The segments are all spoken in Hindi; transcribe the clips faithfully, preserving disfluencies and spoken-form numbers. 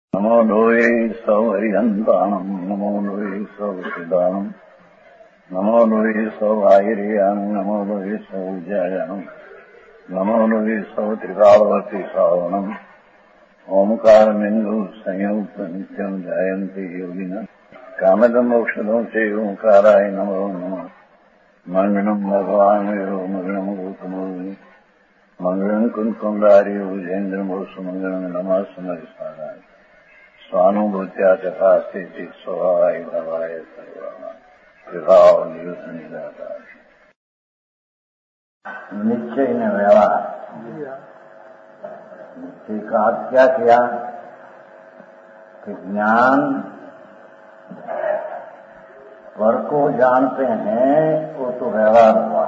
नमो लोये सौहरिहन्ताणम् नमो लोये सौसिदानम् नमो लोये सौभागिर्यानम् नमो लोये सौज्यायानम् नमो लोये सौत्रिकालवती सावनम् ओंकारमिन्दु संयुक्त नित्यम् जायन्ति योगिनः कामदम् औषधम् च ओंकाराय नमो नमः मंगलम् भगवान् विरो मंगलम् गौतमोनि मंगलम् कुंकुंडारि उजेन्द्रमोसु मंगलम् नमः समरिसाराय स्वानुभूत्या चकास्ते स्वभावाय भवाय सर्वाः विभाव नियुक्त निश्चय ने व्यवहार निश्चय का अर्थ क्या किया कि ज्ञान पर को जानते हैं वो तो व्यवहार हुआ,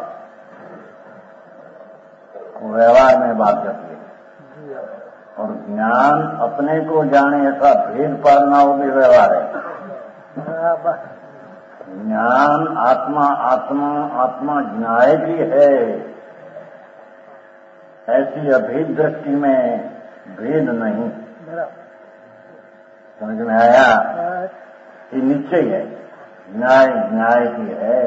वो व्यवहार में बात करती है। और ज्ञान अपने को जाने ऐसा भेद पालना वो भी व्यवहार है। ज्ञान आत्मा आत्मा आत्मा ज्ञाय की है, ऐसी अभेद दृष्टि में भेद नहीं। समझ में आया? ये निश्चय है, न्याय न्याय की है।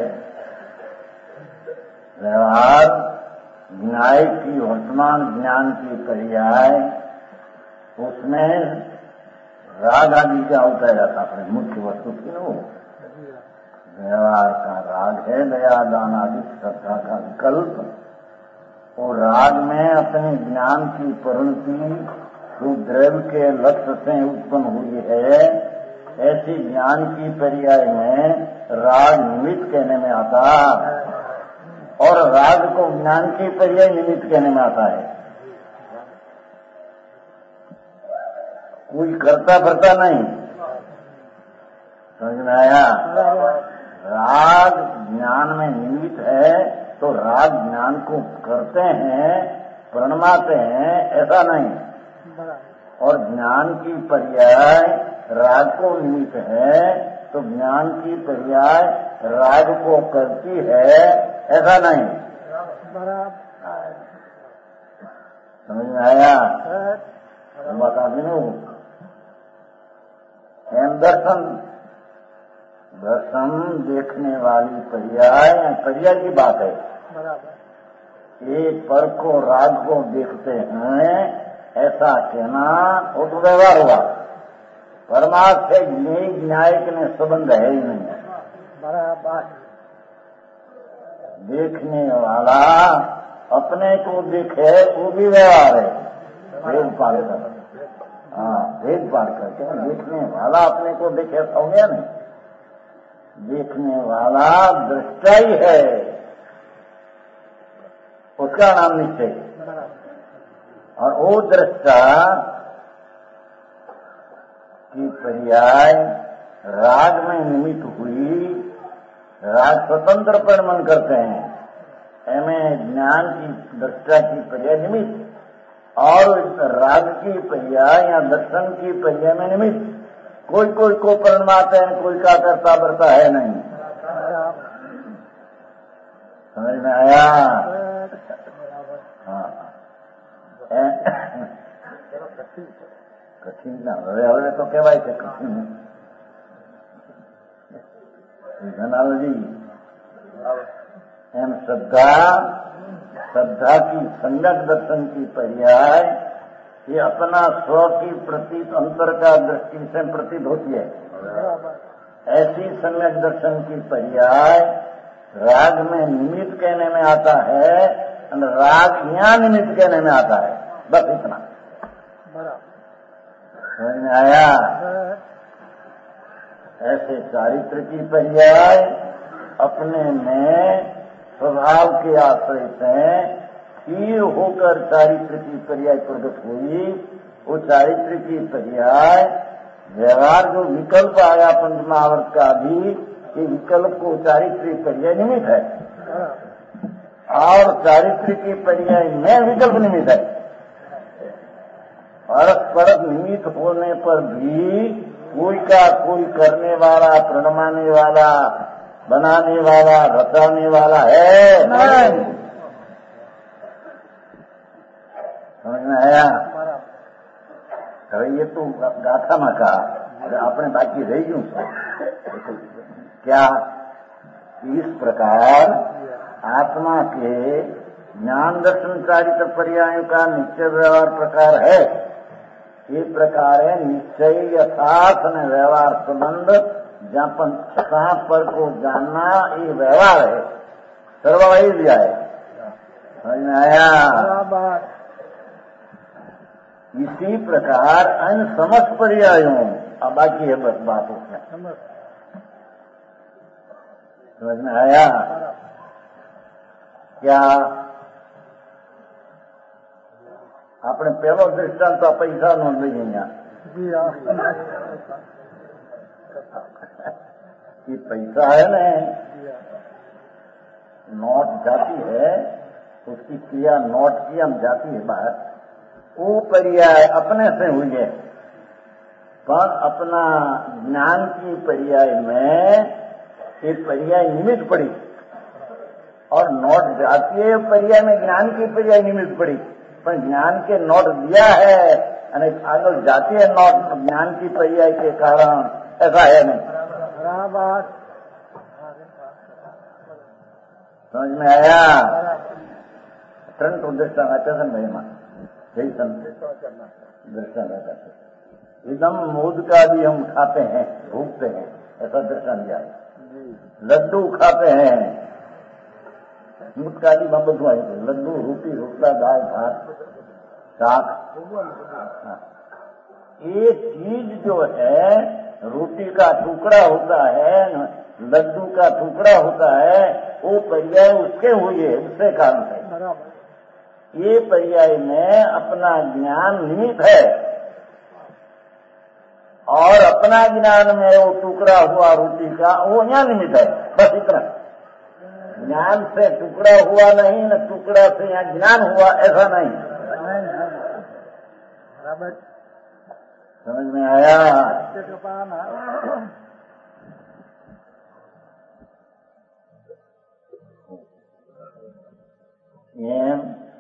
व्यवहार न्याय की वर्तमान ज्ञान की पर्याय, उसमें राग आदि का होता जाता अपने मुख्य वस्तु की नो। व्यवहार का राग है दया दान आदि श्रद्धा का विकल्प। और राग में अपने ज्ञान की परिणति सुद्रव्य के लक्ष्य से उत्पन्न हुई है, ऐसी ज्ञान की पर्याय में राग निमित्त कहने में आता, और राग को ज्ञान की पर्याय निमित्त कहने में आता है। कोई करता भरता नहीं। समझ में आया? राग ज्ञान में निमित्त है तो राग ज्ञान को करते हैं, प्रणमाते हैं, ऐसा नहीं। और ज्ञान की पर्याय राग को निमित्त है तो ज्ञान की पर्याय राग को करती है, ऐसा नहीं। समझ में आया? बता दू एम दर्शन, दर्शन देखने वाली पर्याय पर्याय की बात है। एक पर को राग को देखते हैं ऐसा कहना वो तो व्यवहार हुआ। परमार्थ से न्यायिक ने संबंध है ही नहीं। बराबर देखने वाला अपने को देखे वो भी व्यवहार है, भेद पाल कर। हाँ, भेद पाल करके देखने वाला अपने को देखे हो गया नहीं। देखने वाला दृष्टा ही है, उसका नाम निश्चय। और वो दृष्टा की पर्याय राग में निमित्त हुई, राग स्वतंत्र परिणमन करते हैं। एमें ज्ञान की दृष्टा की पर्याय निमित्त, और राग की पर्याय या दर्शन की पर्याय में निमित्त। कोई कोई को परिणमाते हैं, कोई का करता बरता है नहीं। समझ में आया? हाँ, कठिन ना હવે તો કહેવાય છે કઠિન ધનાલજી એમ श्रद्धा श्रद्धा की संगत दर्शन की पर्याय ये अपना स्व की प्रतीत अंतर का दृष्टि से प्रतीत होती है। ऐसी संगत दर्शन की पर्याय राग में निमित्त कहने में आता है, और राग यहाँ निमित्त कहने में आता है। बस इतना समझ में आया? ऐसे चारित्र की पर्याय अपने में स्वभाव के आश्रय से स्थिर होकर चारित्र की पर्याय प्रकट हुई। वो चारित्र की पर्याय व्यवहार जो विकल्प आया पंचमावर्त का भी, ये विकल्प को चारित्र पर्याय निमित्त है, और चारित्र की पर्याय में विकल्प निमित्त है। परस्पर निमित्त होने पर भी कोई का कोई करने वाला, प्रणमाने वाला, बनाने वाला, रचाने वाला है नहीं। समझ में आया? હવે એ તો ગાથામાં કહા, હવે આપણે બાકી રહી ગયું क्या इस प्रकार आत्मा के ज्ञान दर्शन चारित्र पर्यायों का निश्चय व्यवहार प्रकार है। ये प्रकार है निश्चय यथार्थ ने व्यवहार संबंध जहाँ कहाँ पर को जानना ये व्यवहार है, सर्ववाही दिया है, समझ में आया। इसी प्रकार अन्य समस्त पर्यायों, अब बाकी है बस बात उसमें, समझ में आया क्या। આપણે પેલો દૃષ્ટાંત તો પૈસા નો લઈએ અહીંયા, ये पैसा है ना, नोट जाती है, उसकी क्रिया नोट की हम जाती है बाहर, वो पर्याय अपने से हुई है, पर अपना ज्ञान की पर्याय में ये पर्याय निमित्त पड़ी, और नोट जाती है पर्याय में ज्ञान की पर्याय निमित्त पड़ी, पर ज्ञान के नोट दिया है અને આગળ जाती है नोट ज्ञान की पर्याय के कारण, ऐसा है नहीं। समझ में आया। ત્રણ દૃષ્ટાંત આપ્યા છે ને ભાઈમાં, जैसन दृष्टांत आप्या છે। एकदम मोद का भी हम खाते हैं, भूखते हैं, ऐसा दृष्टांत दिया है। लड्डू खाते हैं, मुटकाली में બધું આવ્યું છે, लड्डू, रोटी, रोटला, दाल, भात, शाक। ये चीज जो है, रोटी का टुकड़ा होता है, लड्डू का टुकड़ा होता है, वो पर्याय उसके हुए, उससे कारण है। ये पर्याय में अपना ज्ञान निमित्त है, और अपना ज्ञान में वो टुकड़ा हुआ रोटी का वो यहाँ निमित्त है, बस इतना। ज्ञान से टुकड़ा हुआ नहीं, न टुकड़ा से यहाँ ज्ञान हुआ, ऐसा नहीं। समझ में आया। एम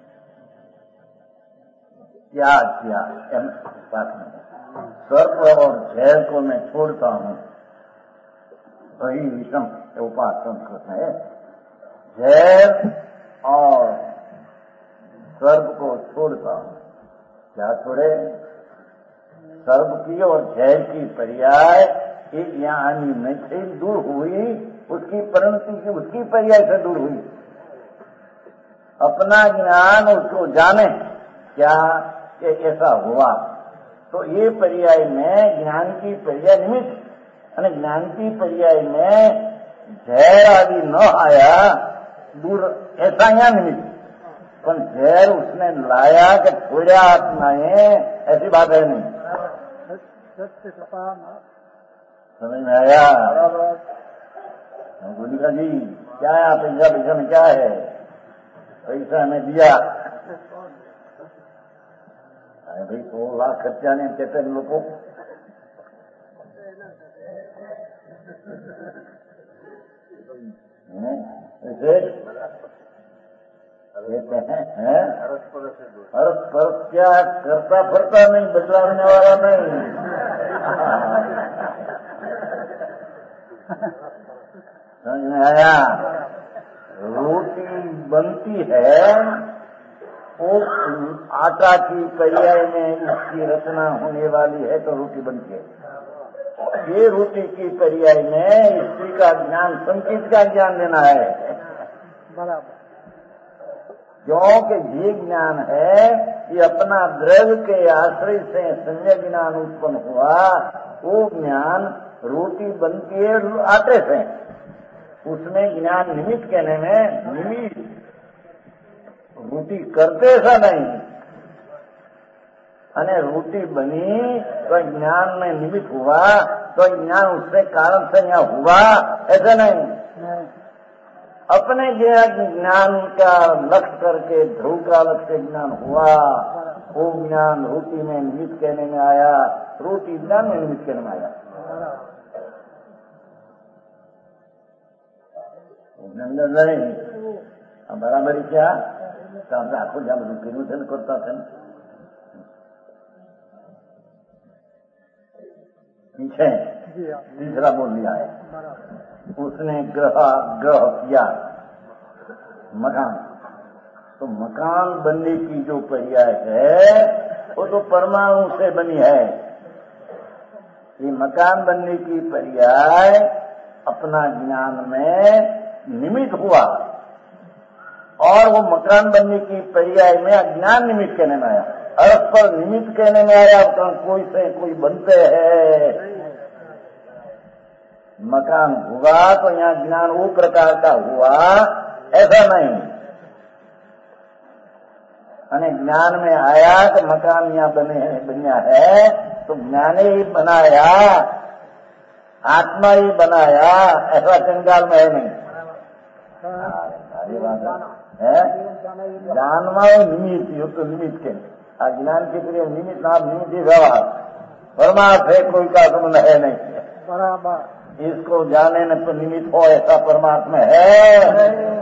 क्या किया एम बात में सर्प और झैल को मैं छोड़ता हूँ, वही विषम उपास संस्कृत है। झैल और सर्प को छोड़ता हूँ, क्या छोड़े? सर्प की और झैल की पर्याय एक ज्ञानी में से दूर हुई, उसकी परिणति की उसकी पर्याय से दूर हुई। अपना ज्ञान उसको जाने क्या कि ऐसा हुआ, तो ये पर्याय में ज्ञान की पर्याय निमित्त, અને ज्ञान की पर्याय में झैर आदि न आया दूर, ऐसा यहाँ निमित्त। पर झैर उसने लाया कि छोड़ा आत्माएं, ऐसी बात है नहीं। समझ में आया। गुलिका जी क्या है, पैसा पैसा में क्या है? पैसा हमें दिया, अरे भाई सौ लाख खर्चा नहीं कहते हैं लोगों, ऐसे कहते हैं हर पर क्या करता फरता नहीं, बदलाने वाला नहीं। समझ में आया। रोटी बनती है, वो आटा की पर्याय में उसकी रचना होने वाली है तो रोटी बनती है। ये रोटी की पर्याय में स्त्री का ज्ञान, संकेत का ज्ञान देना है, बराबर। क्योंकि ये ज्ञान है कि अपना द्रव्य के आश्रय से संजय ज्ञान उत्पन्न हुआ, वो ज्ञान रोटी बनती है आटे से, उसमें ज्ञान निमित्त कहने में निमित्त रोटी करते ऐसा नहीं, अने रोटी बनी तो ज्ञान में निमित्त हुआ, तो ज्ञान उससे कारण से यहाँ हुआ, ऐसा नहीं। अपने ज्ञान का लक्ष्य करके ध्रुव का लक्ष्य ज्ञान हुआ, वो ज्ञान रोटी में निमित्त कहने में आया, रोटी ज्ञान में निमित्त कहने में आया। नहीं बराबर क्या तो આપણે આખું જ્યાં બધું કર્યું છે ને કરતા છે ને, पीछे तीसरा बोल दिया है। उसने ग्रह ग्रह किया मकान, तो मकान बनने की जो पर्याय है वो तो परमाणु से बनी है। ये मकान बनने की पर्याय अपना ज्ञान में निमित्त हुआ, और वो मकान बनने की पर्याय में अज्ञान निमित्त कहने में आया। अर्थ पर निमित्त कहने में आया, तो कोई से कोई बनते हैं। मकान हुआ तो यहाँ ज्ञान वो प्रकार का हुआ, ऐसा नहीं। અને ज्ञान में आया तो मकान यहाँ बने बनिया है, तो ज्ञान ही बनाया, आत्मा ही बनाया, ऐसा कंगाल में है नहीं। सारी बात है जानवा निमित्त युक्त निमित्त के अज्ञान के लिए निमित्त नाम निमित्त व्यवहार परमार्थ है, कोई का संबंध है नहीं। बराबर इसको जाने न तो निमित्त हो ऐसा परमार्थ में है।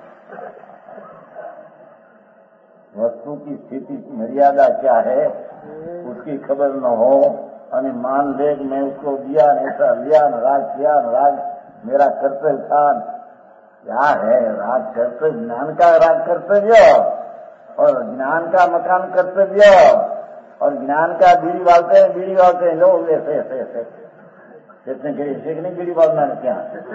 वस्तु की स्थिति की मर्यादा क्या है उसकी खबर न हो, અને मान ले मैं उसको दिया ऐसा लिया न राग किया न राग मेरा कर्तव्य था। क्या है राग कर्तव्य? ज्ञान का राग कर्तव्य और ज्ञान का मकान कर्तव्य, और ज्ञान का बीड़ी बालते हैं बीड़ी बालते हैं लोग ऐसे ऐसे ऐसे कितने गिरी ऐसे कि नहीं बीड़ी बालना क्या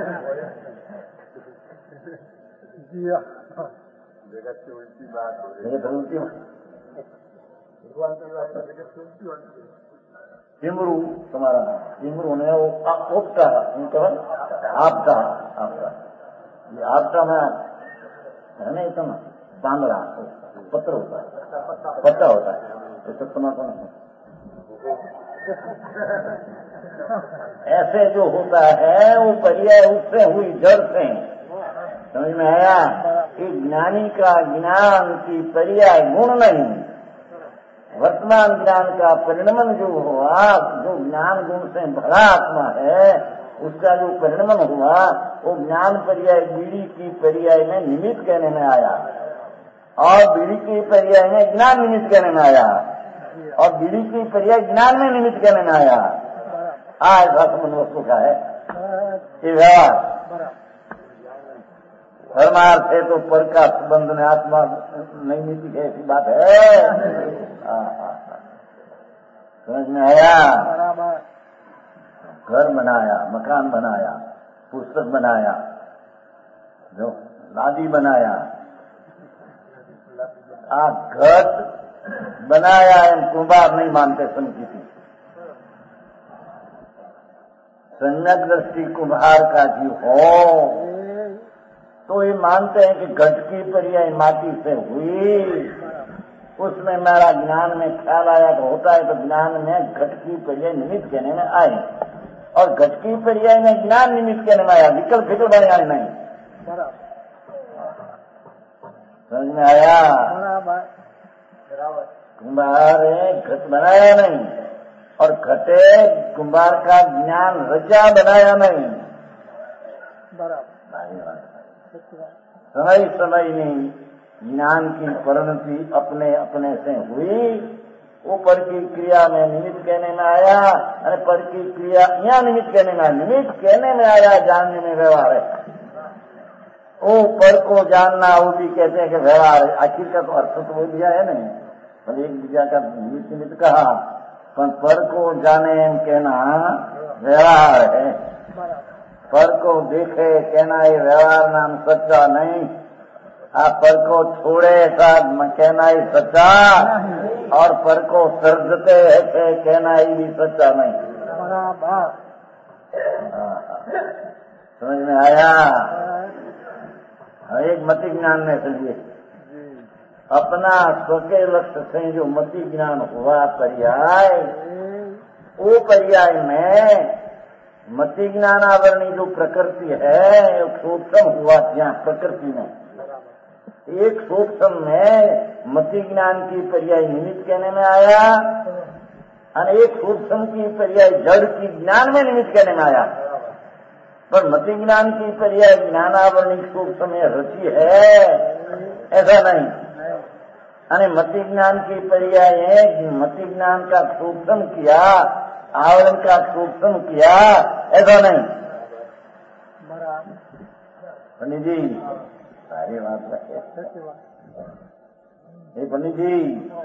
जगत की उल्टी बात उल्टी सिमरू तुम्हारा सिमरू ने वो आपका आपका आपका ये आपका में है ना, इतना बांगड़ा पत्र होता है, पत्ता होता है, ऐसे तुम्हारा ऐसे जो होता है वो पर्याय उससे हुई जड़ से। समझ में आया कि ज्ञानी का ज्ञान की पर्याय गुण नहीं, वर्तमान ज्ञान का परिणमन जो हुआ, जो ज्ञान गुण से भरा आत्मा है उसका जो परिणमन हुआ वो ज्ञान पर्याय बीड़ी की पर्याय में निमित्त कहने में आया, और बीड़ी की पर्याय में ज्ञान निमित्त कहने में आया, और बीड़ी की पर्याय ज्ञान में निमित्त कहने में आया। आज ऐसा संबंध वस्तु का है ये व्यवहार। धर्मार्थ है तो पर का संबंध में आत्मा नहीं मिलती है, ऐसी बात है। समझ में आया? घर बनाया, मकान बनाया, पुस्तक बनाया, जो लादी बनाया, आ घट बनाया, इन कुंभार नहीं मानते संकीति। सम्यक दृष्टि कुम्हार का जी हो तो ये मानते हैं कि घट की पर्याय माटी से हुई, उसमें मेरा ज्ञान में ख्याल आया तो होता है, तो ज्ञान में घट की पर्याय निमित्त कहने में आए, और घट की पर्याय में ज्ञान निमित्त कहने में आया, विकल्प फिक्र बने आए नहीं। समझ में आया? कुम्हार घट बनाया नहीं, और घटे कुम्हार का ज्ञान रचा बनाया नहीं। समय समय में ज्ञान की परिणति अपने अपने से हुई, ऊपर की क्रिया में निमित्त कहने में आया, और पर की क्रिया यहाँ निमित्त कहने में आया। निमित्त कहने में आया, जानने में व्यवहार है। वो पर को जानना वो भी कहते हैं कि व्यवहार है। आखिर का तो अर्थ तो वो दिया है नहीं, भले एक दूसरा का निमित्त निमित्त कहा, पर पर को जाने कहना व्यवहार है। पर को देखे कहना ये व्यवहार नाम सच्चा नहीं, आप पर को छोड़े ऐसा कहना ही सच्चा, और पर को सर्जते ऐसे कहना ही भी सच्चा नहीं। समझ में आया? एक मति ज्ञान में चलिए, अपना स्वके लक्ष्य से जो मति ज्ञान हुआ पर्याय, वो पर्याय में मति ज्ञानावरणी जो प्रकृति है सूक्ष्म हुआ यहाँ प्रकृति में, एक सूक्ष्म में मति ज्ञान की पर्याय निमित्त कहने में आया, और एक सूक्ष्म की पर्याय जड़ की ज्ञान में निमित्त कहने में आया। पर मति ज्ञान की पर्याय ज्ञानावरणी सूक्ष्म में रची है ऐसा नहीं, यानी मति ज्ञान की पर्याय मति ज्ञान का सूक्ष्म किया आवरण का सूक्ष्म किया, ऐसा नहीं। पंडित जी सारी बात है पंडित जी,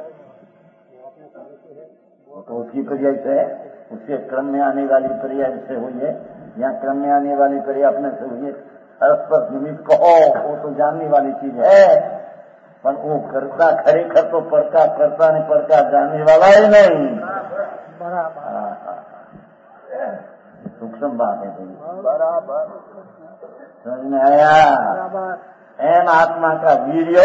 वो तो उसकी पर्याय से है, उसके क्रम में आने वाली पर्याय से हुई है, या क्रम में आने वाली पर्याय अपने से हुई है। परस्पर निमित्त कहो, वो तो जानने वाली चीज है, पर वो करता खरेखर तो परका करता नहीं, परका जानने वाला ही नहीं। सूक्ष्म बात है भाई, बराबर समझ में आया। एन आत्मा का वीर्य,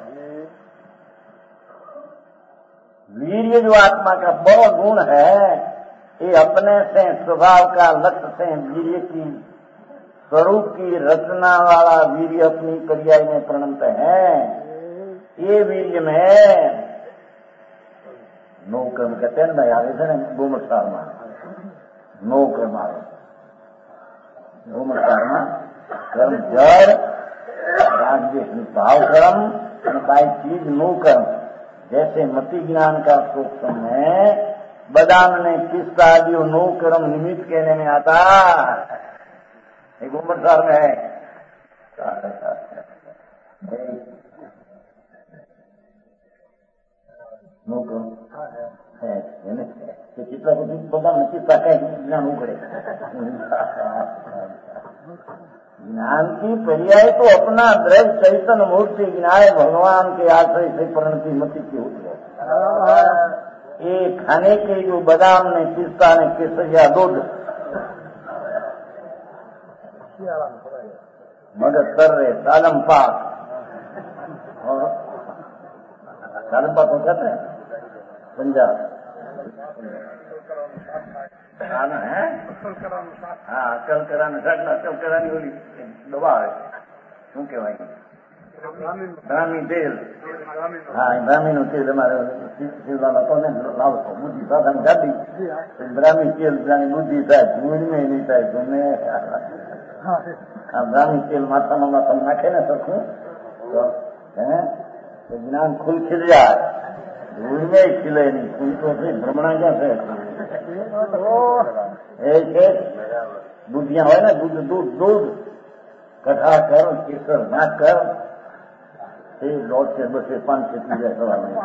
वीर्य जो आत्मा का बड़ा गुण है, ये अपने से स्वभाव का लक्ष्य से वीर्य की स्वरूप की रचना वाला वीर्य अपनी पर्याय में प्रणत है। ये वीर्य में नौ कर्म कहते हैं ना, आगे थे ना गोमसार में नौ कर्म आगे, गोमसार में कर्म जड़ भाव कर्म बाई चीज नो कर्म, जैसे मति ज्ञान का सूक्ष्म में बदाम ने किस आदि नो कर्म निमित्त कहने में आता, एक गोमसार में है। नो कर्म है तो कितना कुछ बदाम ने किस का ज्ञान हो करे। ज्ञान की पर्याय तो अपना द्रव्य चैतन्य मूर्ति ज्ञान भगवान के आश्रय से परिणति मति की होती है। ये खाने के जो बादाम ने पिस्ता ने केसरिया दूध मदद कर रहे सालम पाक, और सालम पाक को कहते हैं पंजाब खाना है। हाँ अकल कराने सकना, अकल करानी वाली दवा है, શું કહેવાય ગ્રામીણ તેલ। હા ગ્રામીણ તેલ અમારે શિવલાલ હતો ને લાવતો બુદ્ધિ સાધન ગાડી ગ્રામીણ તેલ જાણી બુદ્ધિ થાય ધૂળમાં નહીં થાય ગમે। આ ગ્રામીણ તેલ માથામાં માથા નાખે ને સરખું તો હે જ્ઞાન ખુલ ખીલ જાય, ધૂળ में खिले नहीं, फूल तो से भ्रमणा क्या से एक दूधिया हो ना, दूध दूध दूध कठा कर केसर नाक कर लौट से बसे पान से पी जाए सवाल में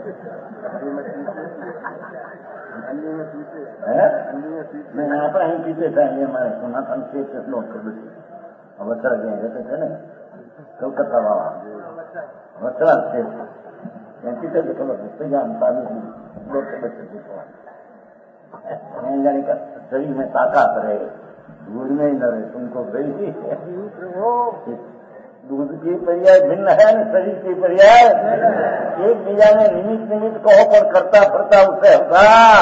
नहीं यहाँ पर ही पीते थे, ये हमारे सोनाथन से लौट कर बचे वचरा गया रहते थे ना कलकत्ता वाला वचरा से पीते थे, खबर से जानता नहीं लौट के बच्चे जाने का शरीर में ताकत रहे, दूध में ही न रहे, तुमको गई दूध की पर्याय भिन्न है न शरीर की पर्याय एक बीजा में निमित्त निमित्त कहो पर करता फरता उससे होगा।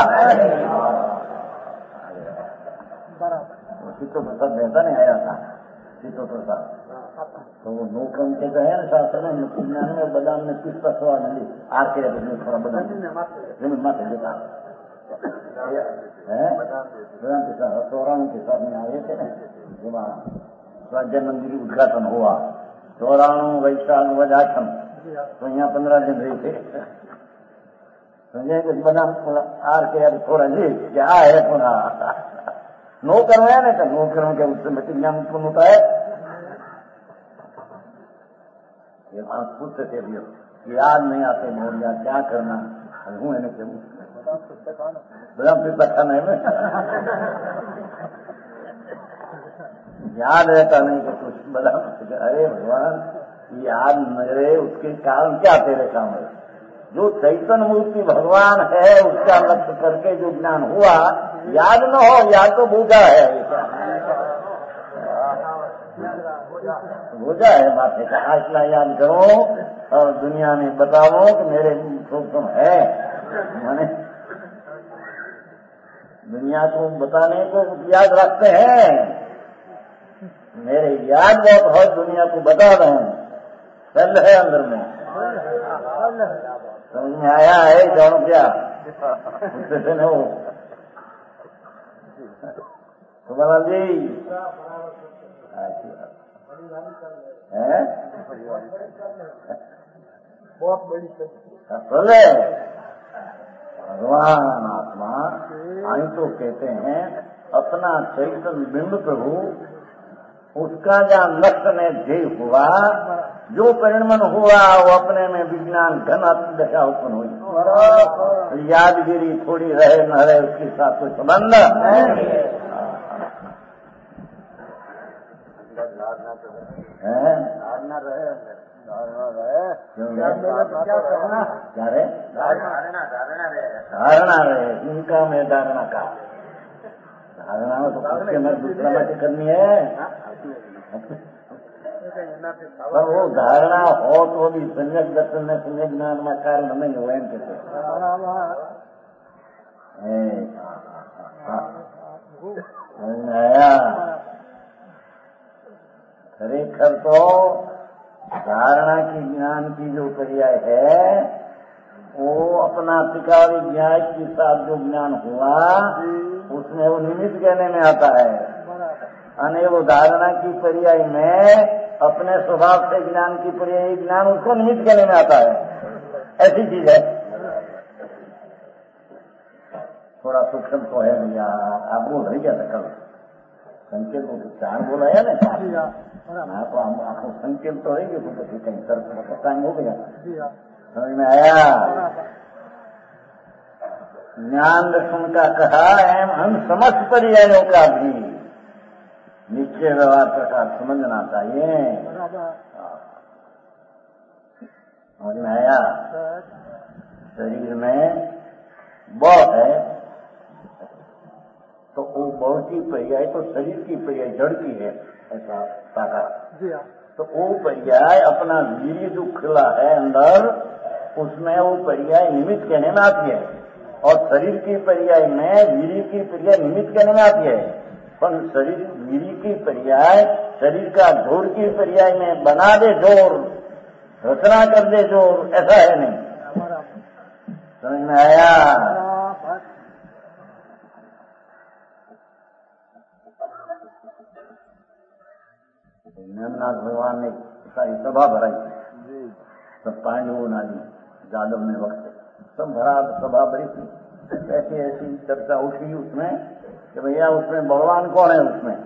चित्तो प्रसाद मेहता ने आया था, चित्तो प्रसाद तो वो नौ क्रम के गए ना शास्त्र में ज्ञान में बदाम में किस का स्वाद मिली आग के थोड़ा बदाम जमीन माथे देता है बदाम के साथ चौराणु के साथ में आए थे ना, जब स्वाध्याय मंदिर उद्घाटन हुआ चौराणु वैशाख वजाठम तो यहाँ पंद्रह दिन रहे थे, समझे कुछ बदाम आर के यार थोड़ा जी क्या है पुनः नो कर्म है ना, तो नो कर्म के उससे मत ज्ञान उत्पन्न होता है। ये बात पूछते थे याद नहीं आते मोरिया क्या करना हूँ है क्यों बदाम पिस्ता खाना है में याद रहता नहीं कि कुछ बदाम। अरे भगवान याद न रहे उसके कारण क्या तेरे काम है, जो चैतन्य मूर्ति भगवान है उसका लक्ष्य करके जो ज्ञान हुआ याद न हो, याद तो बूझा है बोझा है माथे का, इतना याद करो और दुनिया में बताओ कि मेरे सूक्ष्म है, मैंने दुनिया को बताने को याद रखते हैं, मेरे याद बहुत है दुनिया को बता रहे हैं, चल है अंदर में समझ में आया है जानो क्या उससे से न हो तुम्हारा जी है बहुत बड़ी बोले भगवान परमात्मा आई तो कहते हैं अपना चैतन्य बिंब प्रभु उसका जहाँ नष्ट ने ध्येय हुआ, जो परिणमन हुआ वो अपने में विज्ञान घन दशा उत्पन्न हुई। यादगिरी थोड़ी रहे न रहे उसके साथ कोई संबंध है? क्या रे? धारणा रहे, इनका में धारणा का धारणा में तो उसके में दूसरा में करनी है। पर वो धारणा हो तो भी संयक दर्शन में संयक ज्ञान में कारण नहीं हो एम कहते आया। खरेखर तो धारणा की ज्ञान की जो पर्याय है वो अपना टिकावी ज्ञान के साथ जो ज्ञान हुआ उसमें वो निमित्त कहने में आता है। अने वो धारणा की पर्याय में अपने स्वभाव से ज्ञान की पर्याय ज्ञान उसको निमित्त कहने में आता है। ऐसी चीज है, थोड़ा सूक्ष्म तो है भैया। आप बोल रही क्या कल संकेत को चार बोला है ना? हाँ तो हम आपको संकेत तो रहेंगे तो कहीं कहीं सर टाइम हो गया, समझ में आया? ज्ञान दर्शन का कहा एवं हम समस्त पर्यायों का भी निश्चय व्यवहार प्रकार समझना चाहिए। समझ में आया? शरीर में बल है तो वो बल की पर्याय तो शरीर की पर्याय जड़ की है, ऐसा ताकत। तो वो पर्याय अपना वीर्य जो खिला है अंदर उसमें वो पर्याय निमित्त कहने में आती है, और शरीर की पर्याय में वीर्य की पर्याय निमित्त कहने में आती है। पर शरीर वीर्य की पर्याय शरीर का जोर की पर्याय में बना दे जोर, रचना कर दे जोर, ऐसा है नहीं। समझ में आया? नेमनाथ भगवान ने सारी सभा भराई, सब पांडवों नाली जादव ने वक्त सब भरा, सभा भरी थी। ऐसी ऐसी चर्चा उठी उसमें कि भैया उसमें भगवान कौन है? उसमें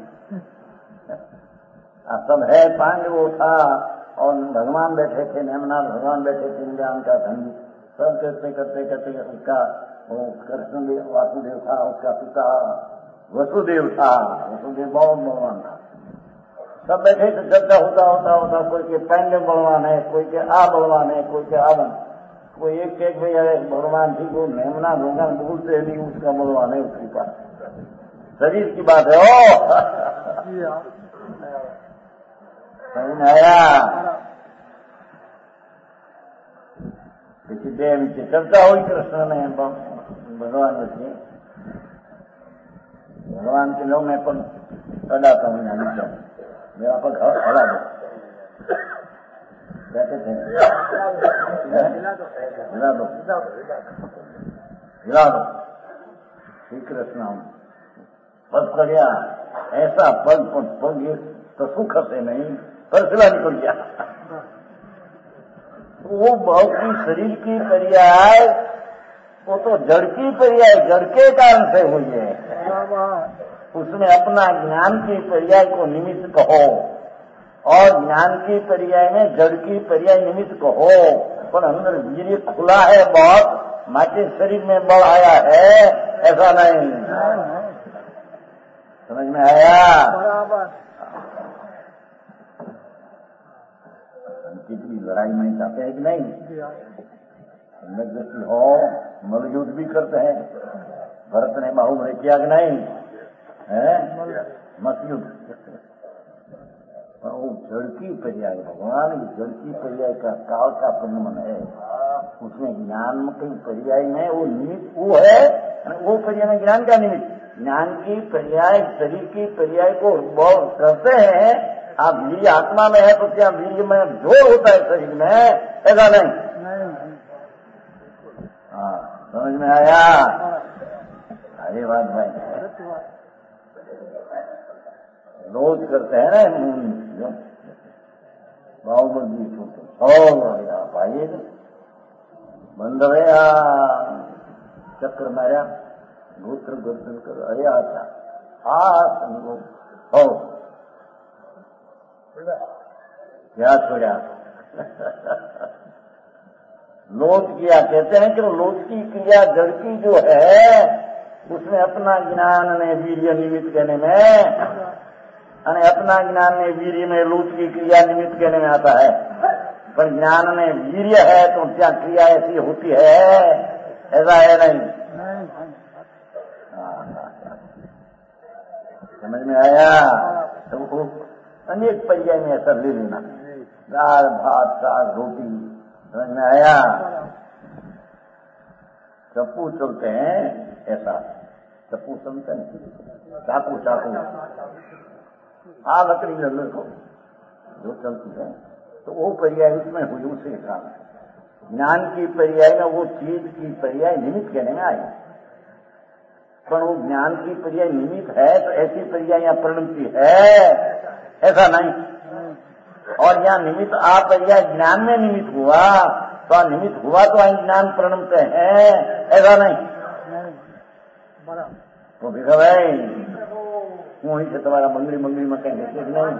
सब है, पांडवों था और भगवान बैठे थे, नेमनाथ भगवान बैठे थे, इंद्रान का धन सब करते करते करते उसका वो कृष्ण वासुदेव था, उसका पिता वसुदेव था, वसुदेव बहुत भगवान था। सब बैठे तो चर्चा होता होता होता कोई के पांडव बलवान है, कोई के आ बलवान है, कोई के आवन, कोई एक एक भैया भगवान ठीक हो नेमना भगवान बोलते नहीं उसका बलवान है, उसके पास शरीर की बात है। ओ समझ में आया? किसी देव की चर्चा हुई कृष्ण ने भगवान से, भगवान के लोग मैं पग अडाता हूँ नीचे, मेरा पग हड़ा दो कहते थे, हिला दो हिला दो। श्री कृष्ण पग पड़िया ऐसा पग पग तो सुख से नहीं परसिला निकल गया। वो बहुत की शरीर की पर्याय वो तो जड़ की पर्याय जड़ के कारण से हुई है। उसमें अपना ज्ञान की पर्याय को निमित्त कहो और ज्ञान की पर्याय में जड़ की पर्याय निमित्त कहो, पर अंदर वीर्य खुला है बहुत, माचे शरीर में बल आया है, ऐसा नहीं। समझ में आया? कितनी लड़ाई में जाते हैं कि नहीं? दृष्टि हो मल युद्ध भी करते हैं, भरत ने बाहुबली किया कि नहीं है? मत युद्ध। वो जड़ की पर्याय भगवान की जड़ की पर्याय का काल का परिणमन है, उसमें ज्ञान की पर्याय में वो निमित्त वो है, वो पर्याय में ज्ञान का निमित्त। ज्ञान की पर्याय शरीर की पर्याय को बहुत करते हैं। आप वीर्य आत्मा में है तो क्या वीर्य में जोर होता है शरीर में? ऐसा नहीं। हाँ समझ में आया? अरे बात भाई रोज करते हैं ना बाहुबली छोटे भाई बंद रहे चक्र मारा गोत्र गोत्र करो। अरे आता आ हो क्या छोड़ा लोट किया। कहते हैं कि लोट की क्रिया जड़ की जो है उसमें अपना ज्ञान ने वीर्य निमित्त कहने में, अने अपना ज्ञान ने वीर्य में लोट की क्रिया निमित्त कहने में आता है। पर ज्ञान में वीर्य है तो क्या क्रिया ऐसी होती है? ऐसा है नहीं। समझ में आया? तो अनेक पर्याय में ऐसा ले लेना। दाल भात साग रोटी, समझ में आया? चप्पू चलते हैं ऐसा, चप्पू चलते हैं, चाकू चाकू आ लकड़ी लकड़ी को जो चलती है तो वो पर्याय उसमें हुई उसे कारण। ज्ञान की पर्याय में वो चीज की पर्याय निमित्त कहने में आई, पर वो ज्ञान की पर्याय निमित्त है तो ऐसी पर्याय यहाँ प्रणति है ऐसा नहीं। और यहाँ निमित्त आ पर्याय ज्ञान में निमित्त हुआ तो निमित्त हुआ तो ज्ञान प्रणत है ऐसा नहीं। तो भी भाई वहीं से तुम्हारा मंगली मंगली में कहेंगे कि नहीं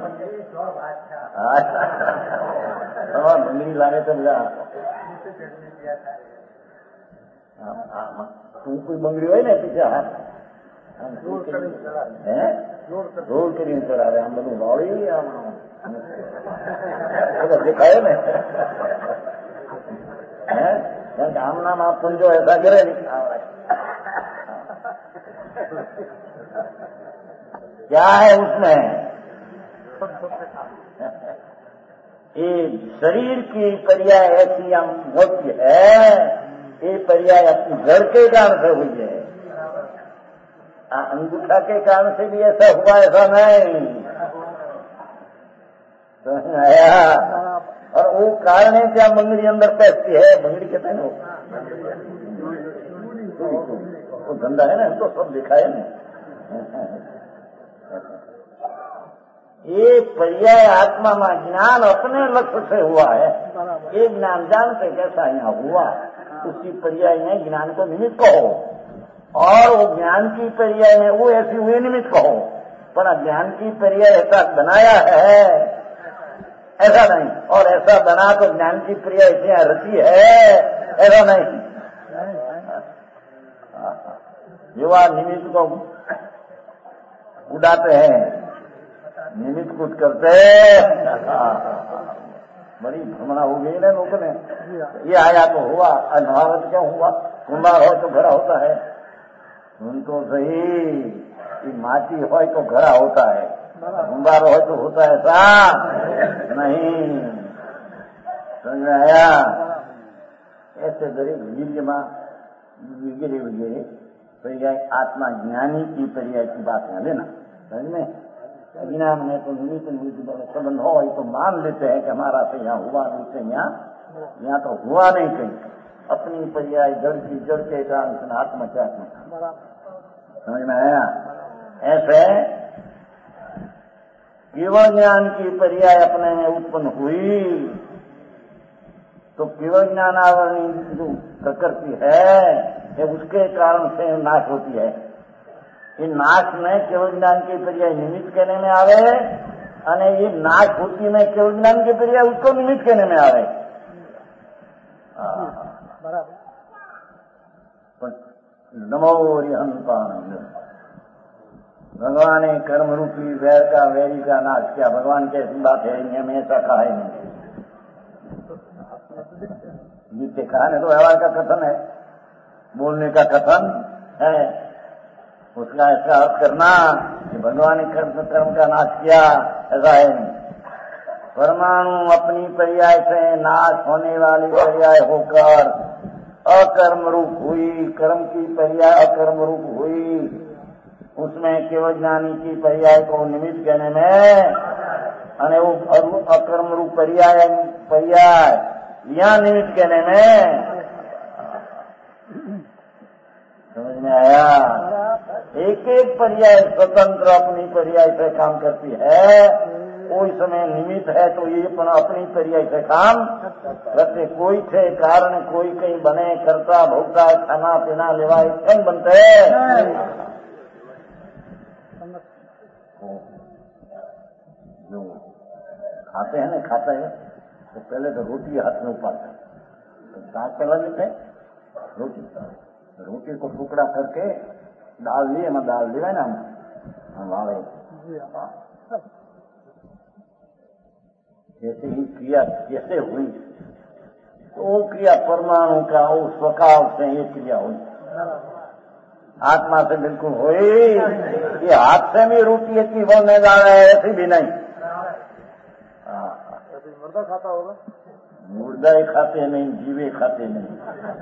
मंगली लाने तो मिला तू कोई मंगली हो ना पीछे हाथ रोड के लिए चढ़ा रहे हम બધું વાળી दिखाए ना आम नाम आप समझो ऐसा करे क्या है उसमें? ये शरीर की पर्याय ऐसी हम होती है, ये पर्याय अपनी जड़ के कारण से हुई है। अंगूठा के कारण से भी ऐसा हुआ ऐसा नहीं तो आया। और वो कारण है क्या मंगली अंदर पैसती है, मंगली कहते हैं वो वो धंधा है ना, तो सब दिखाए ना। ये पर्याय आत्मा में ज्ञान अपने लक्ष्य से हुआ है। ये ज्ञान जानते कैसा यहाँ हुआ, उसकी पर्याय में ज्ञान को निमित्त कहो, और वो ज्ञान की पर्याय में वो ऐसी हुए निमित्त कहो। पर ज्ञान की पर्याय ऐसा बनाया है ऐसा नहीं, और ऐसा बना तो ज्ञान की पर्याय ऐसी रची है ऐसा नहीं। युवा निमित्त को उड़ाते हैं, निमित्त कुछ करते बड़ी भ्रमणा हो गई ना लोगों ने। ये आया तो हुआ, अनभावत क्यों हुआ? कुंभार हो तो घड़ा होता है, सुन तो सही कि माटी हो तो घड़ा होता है, कुंभार हो तो होता है ऐसा नहीं। समझ में आया? ऐसे दरेक वीर्य में वगैरह वगैरह पर्याय आत्मा ज्ञानी की पर्याय की बात है लेना। समझ में? ज्ञान में तो निमित्त निमित्त संबंध हो तो मान लेते हैं कि हमारा से यहाँ हुआ, नहीं से यहाँ यहाँ तो हुआ नहीं कहीं। अपनी पर्याय जड़ की जड़ के कारण से आत्मा क्या आत्मा। समझ में आया? ऐसे केवल ज्ञान की पर्याय अपने में उत्पन्न हुई तो केवल ज्ञान आवरणी जो प्रकृति है उसके कारण से नाश होती है। ये नाश में केवल ज्ञान की पर्याय निमित्त कहने में आवे, अने ये नाश होती में केवल ज्ञान की पर्याय उसको निमित्त कहने में आवे। नमो रिहंतान। भगवान ने कर्म रूपी वैर का वैरी का नाश किया। भगवान कैसी बात है? नियम ऐसा कहा है नहीं। जिससे कहा है तो व्यवहार का कथन है, बोलने का कथन है, उसका ऐसा अर्थ करना कि भगवान ने कर्म कर्म का नाश किया ऐसा है नहीं। परमाणु अपनी पर्याय से नाश होने वाली पर्याय होकर अकर्म रूप हुई, कर्म की पर्याय अकर्म रूप हुई, उसमें केवल ज्ञानी की पर्याय को निमित्त कहने में, अने वो अकर्म रूप पर्याय पर्याय यहाँ निमित्त कहने में। समझ में आया? एक एक पर्याय स्वतंत्र अपनी पर्याय से काम करती है, कोई समय निमित्त है तो ये अपना अपनी पर्याय से काम करते। कोई थे कारण कोई कहीं बने करता भोगता खाना पीना लेवा कहीं बनते जो खाते हैं ना खाते हैं तो पहले तो रोटी हाथ में उपाते तो दांत पहला लेते रोटी रोटी को टुकड़ा करके डाल दिए ना डाल दिया ना हमारे जैसे ही क्रिया कैसे हुई तो वो क्रिया परमाणु का उस स्वभाव से ये क्रिया हुई आत्मा से बिल्कुल हुई। ये हाथ से भी रोटी इतनी बोलने जा रहा है ऐसी भी नहीं। मुर्दा खाता होगा मुर्दा ही खाते नहीं जीवे खाते नहीं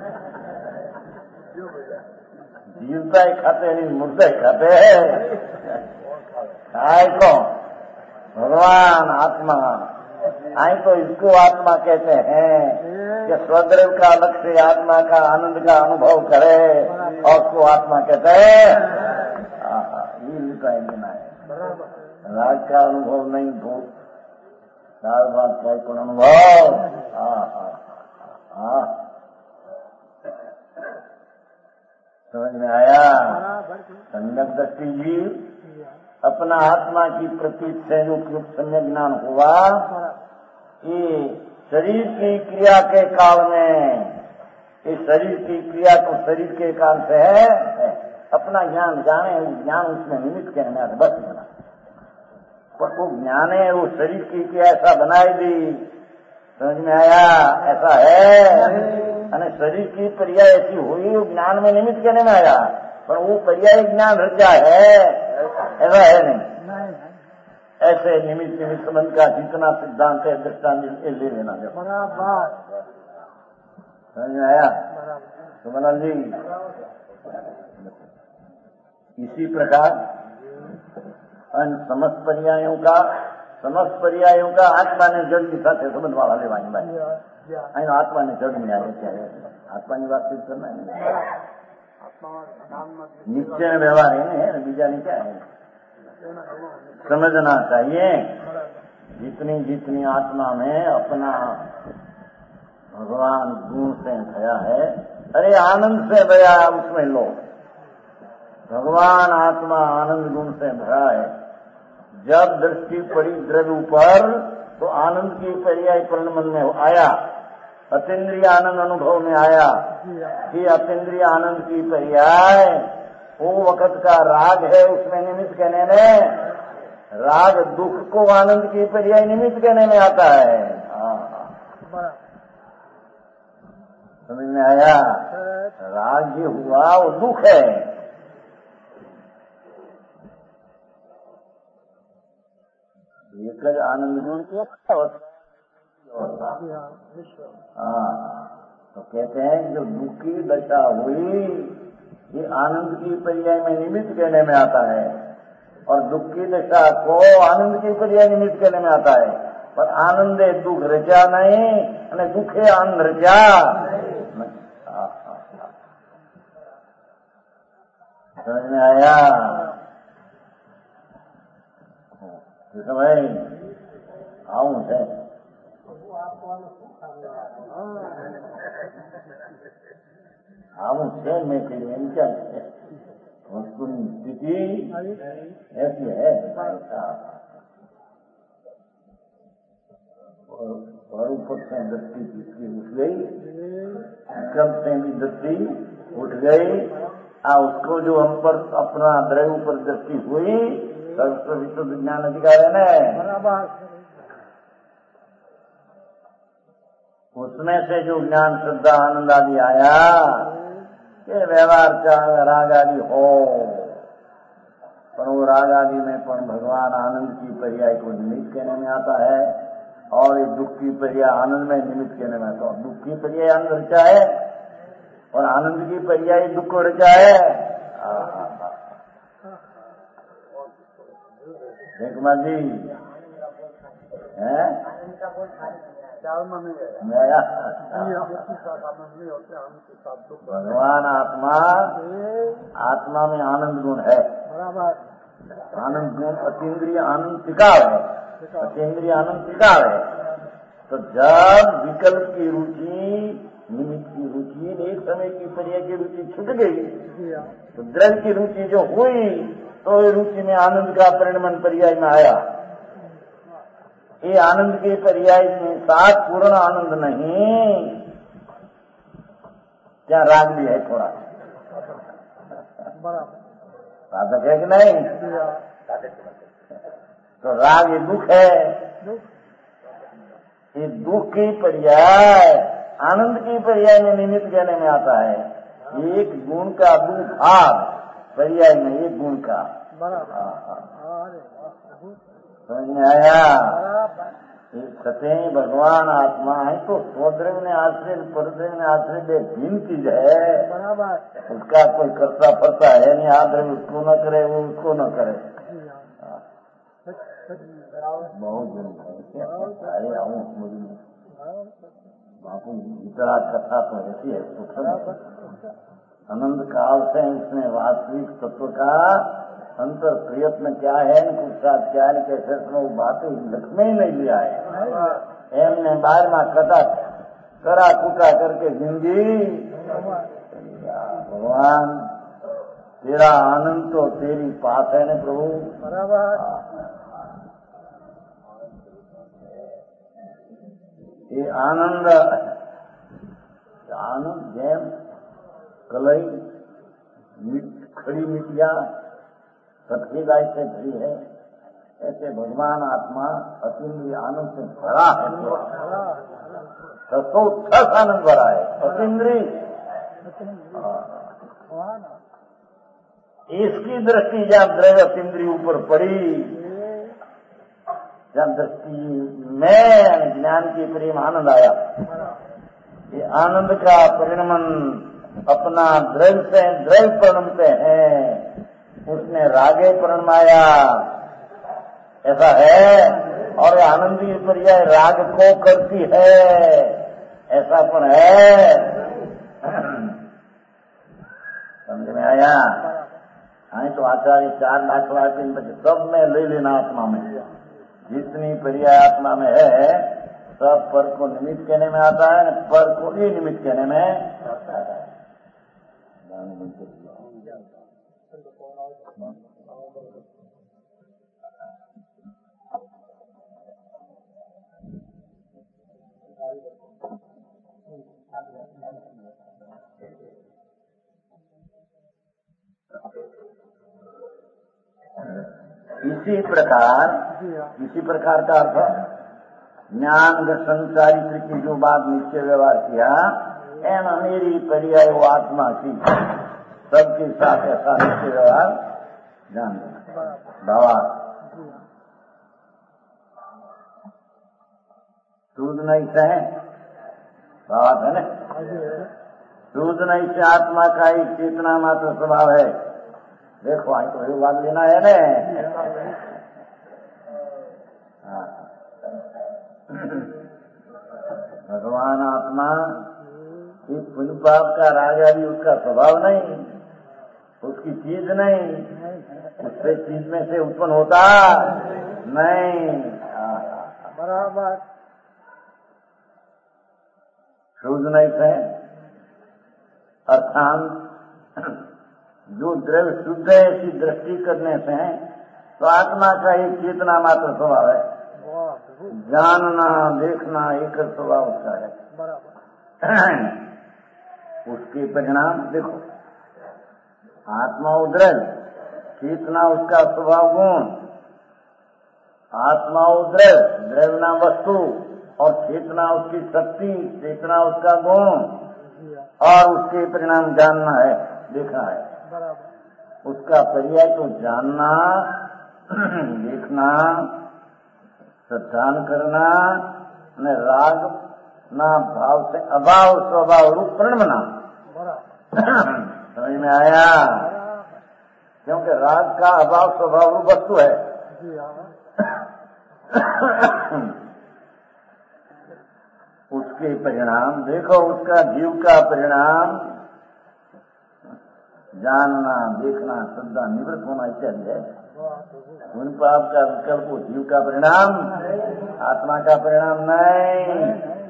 जीवता ही खाते नहीं मुर्दा ही खाते हैं। काय को भगवान आत्मा आई तो इसको आत्मा कहते हैं कि स्वद्रव का लक्ष्य आत्मा का आनंद का अनुभव करे और उसको आत्मा कहते हैं। ये उनका लेना है राग का अनुभव नहीं भूत दाल भात का कोई अनुभव। समझ में आया। सम्यक दृष्टि जीव अपना आत्मा की प्रतीत से जो सम्यक ज्ञान हुआ ये शरीर की क्रिया के काल में इस शरीर की क्रिया को शरीर के काल से है अपना ज्ञान जाने ज्ञान उसमें निमित्त कहने में आता बस बना पर वो ज्ञान है वो शरीर की क्रिया ऐसा बनाई दी। समझ में आया ऐसा है अने शरीर की पर्याय ऐसी हुई वो ज्ञान में निमित्त कहने में आया पर वो पर्याय ज्ञान रचा है ऐसा है नहीं। ऐसे निमित्त निमित्त संबंध का जितना सिद्धांत है दृष्टांत ले लेना जब समझ में आया तो मनल जी। इसी प्रकार अन समस्त पर्यायों का समस्त पर्यायों का आत्मा ने जड़ की साथ संबंध वाला लेवानी भाई आत्मा ने जड़ में आए क्या है आत्मा की बात करना है निश्चय व्यवहार है बीजा नहीं क्या है समझना चाहिए। जितनी जितनी आत्मा में अपना भगवान गुण से भया है अरे आनंद से भया उसमें लो भगवान आत्मा आनंद गुण से भरा है। जब दृष्टि पड़ी द्रव्य ऊपर तो आनंद की पर्याय मन में आया अतीन्द्रिय आनंद अनुभव में आया कि अतीन्द्रिय आनंद की पर्याय वो वक्त का राग है उसमें निमित्त कहने में राग दुख को आनंद की पर्याय निमित्त कहने में आता है। समझ में आया राग ये हुआ वो दुख है एक आनंद गुण की अच्छा होता हाँ तो कहते हैं जो दुखी दशा हुई ये आनंद की पर्याय में निमित्त कहने में आता है और दुख की दशा को आनंद की पर्याय निमित्त कहने में आता है पर आनंदे दुख रचा नहीं और दुखे आनंद रचा समझ में आया भाई आऊं है आऊं है मैं के लिए क्या है वस्तु स्थिति ऐसी है और ऊपर से दृष्टि जिसकी उठ गई कब से भी दृष्टि उठ गई आ उसको जो हम पर अपना द्रव्य पर दृष्टि हुई सर्व विश्व विज्ञान अधिकार है ना उसमें से जो ज्ञान श्रद्धा आनंद आदि आया ये व्यवहार चाहे राग आदि हो पर वो राग आदि में पर भगवान आनंद की पर्याय को निमित्त कहने में आता है और ये दुख की पर्याय आनंद में निमित्त कहने में आता है। दुख की पर्याय आनंद रचा है और आनंद की पर्याय दुख को रचा है। देखमा जी है भगवान आत्मा आत्मा में आनंद गुण है आनंद गुण अतीन्द्रिय आनंद टिकाव है अतीन्द्रिय आनंद विकार है। तो जब विकल्प की रुचि, निमित्त की रुचि, एक समय की पर्याय की रुचि छूट गई, तो द्रव्य की रुचि जो हुई तो रुचि में आनंद का परिणमन पर्याय में आया। ये आनंद के पर्याय में साथ पूर्ण आनंद नहीं, क्या राग भी है थोड़ा, साधक है कि नहीं? तो राग ये दुख है, ये दुख की पर्याय आनंद की पर्याय में निमित्त कहने में आता है। एक गुण का दो भाग पर्याय में, एक गुण का समझ में आया? सत्य भगवान आत्मा है तो स्वद्रव्य ने आश्रय परद्रव्य ने आश्रय दे भिन्न चीज है, उसका कोई करता फरता है नहीं। आद्रव्य उसको न करे, वो उसको न करे, बहुत दिन अरे आऊँ मुझे बापू इतना कथा तो ऐसी है तो आनंद काल से उसने वास्तविक तत्व का अंतर प्रयत्न क्या है, पुरुषार्थ क्या है, कैसे वो बातें लक्ष्मी ही नहीं लिया है। एमने बाहर में कटा करा कुटा करके जिंदगी। भगवान तेरा आनंद तो तेरी पास है न प्रभु। ये आनंद आनंद जैम कलई खड़ी मिटिया सफेद से भरी है, ऐसे भगवान आत्मा अतीन्द्रिय आनंद से भरा है। ससोत्थस आनंद भरा है अतीन्द्रिय। इसकी दृष्टि जहाँ द्रव्य अतीन्द्रिय ऊपर पड़ी, जहाँ दृष्टि में ज्ञान की प्रेम आनंद आया, ये आनंद का परिणमन अपना द्रव्य से द्रव्य परिणमते हैं, उसने रागे परिणमाया, ऐसा है। और आनंदी पर्याय राग को करती है, ऐसा पण है। समझ में आया? हाँ, तो आचार्य चार दाखला सब में ले लेना आत्मा में, जितनी पर्याय आत्मा में है सब पर को निमित्त कहने में आता है, पर को ही निमित्त कहने में आता है। इसी प्रकार इसी प्रकार का अर्थ ज्ञान दर्शन चारित्र की जो बात निश्चय व्यवहार किया, एम मेरी पर्याय वो आत्मा की सबके साथ ऐसा निश्चय व्यवहार जान बाबा सूद नहीं से बात है न, सूद नहीं से आत्मा का एक चेतना मात्र स्वभाव है। देखो आई तो ये बात लेना है न। भगवान आत्मा इस पुण्य पाप का राजा भी उसका स्वभाव नहीं, उसकी चीज नहीं, उससे चीज में से उत्पन्न होता नहीं। बराबर शुद्ध नहीं है, अर्थात जो द्रव्य शुद्ध है ऐसी दृष्टि करने से तो आत्मा का एक चेतना मात्र स्वभाव है, जानना देखना एक स्वभाव उसका है। उसके परिणाम देखो, आत्मा उद्रव, चेतना उसका स्वभाव गुण, आत्मा उद्रव द्रव्यना वस्तु और चेतना उसकी शक्ति, चेतना उसका गुण, और उसके परिणाम जानना है, देखना है। उसका पर्याय तो जानना, देखना, श्रद्धान करना, न राग न भाव से अभाव स्वभाव रूप प्रणमना। समझ में आया? क्योंकि राग का अभाव स्वभाव रूप वस्तु है। उसके परिणाम देखो, उसका जीव का परिणाम जानना, देखना, श्रद्धा, निवृत्त होना इत्यादि है। उन पाप का विकल्प जीव का परिणाम, आत्मा का परिणाम नहीं।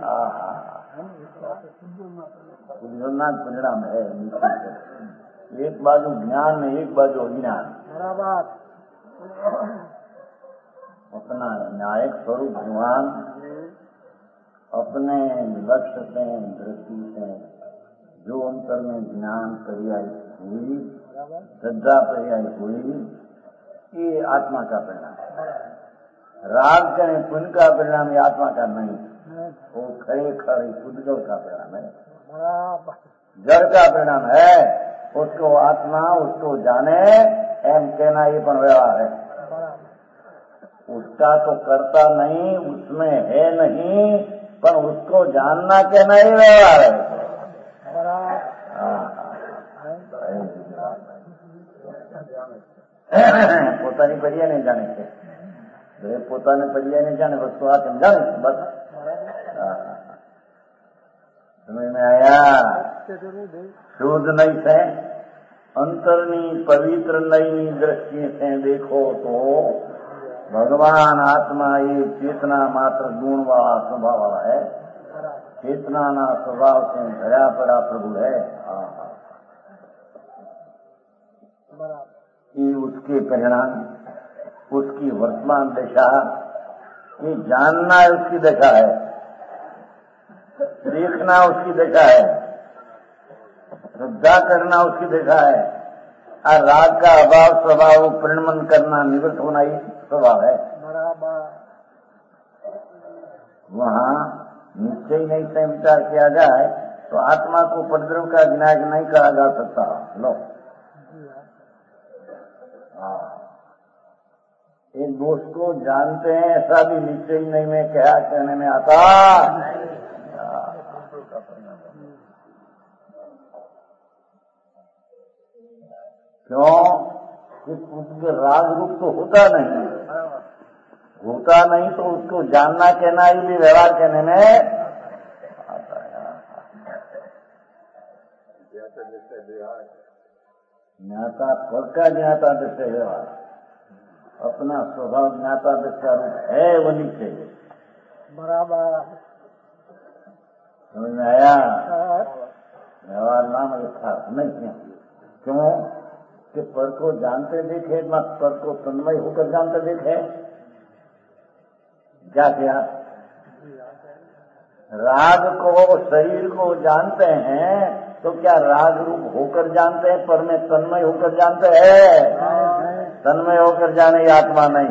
बुद्धिनाथ परिणाम है। एक बाजू ज्ञान में, एक बाजू अज्ञान। अपना न्यायिक स्वरूप भगवान अपने लक्ष्य से, दृष्टि से जो अंतर में ज्ञान पर्याय हुई, श्रद्धा पर्याय हुई, ये आत्मा का परिणाम। राग करें पुण्य का परिणाम, ये आत्मा का नहीं, वो खड़े खड़े शुद्ध का परिणाम है, जड़ का परिणाम है। उसको आत्मा उसको जाने एम कहना ये पण व्यवहार है। उसका तो करता नहीं, उसमें है नहीं, पर उसको जानना कहना ही व्यवहार है। પોતાની પર્યા નહીં જાણે છે, પોતાને પર્યા નહીં જાણે, વસ્તુ આ સમજાવે બસ। समझ में आया? शुद्ध नहीं से अंतरनी पवित्र नई दृष्टि से देखो तो भगवान आत्मा ये चेतना मात्र गुण वाला स्वभाव वाला है। चेतना ना स्वभाव से भरा पड़ा प्रभु है। ये उसके परिणाम, उसकी वर्तमान दशा, ये जानना उसकी दशा है, देखना उसकी दशा है, श्रद्धा करना उसकी दशा है, और राग का अभाव स्वभाव परिणमन करना, निवृत्त होना ही स्वभाव है। वहाँ निश्चय नहीं से विचार किया जाए तो आत्मा को उपद्रव का विनायक नहीं कहा जा सकता। लो, एक दोस्त को जानते हैं, ऐसा भी निश्चय नहीं में क्या कहने में आता। क्यों? उसके राग रूप तो होता नहीं, होता नहीं तो उसको जानना कहना ही भी व्यवहार कहने में आता है। ज्ञाता फल का ज्ञाता दृष्टि व्यवहार, अपना स्वभाव ज्ञाता दृष्टा रूप है वो नीचे बराबर। समझ में आया? व्यवहार नाम यथार्थ नहीं है। क्यों कि पर को जानते देखे, न पर को तन्मय होकर जानते देखे। क्या क्या राग को, शरीर को जानते हैं तो क्या राग रूप होकर जानते हैं, पर में तन्मय होकर जानते हैं? तन्मय होकर जाने ये आत्मा नहीं।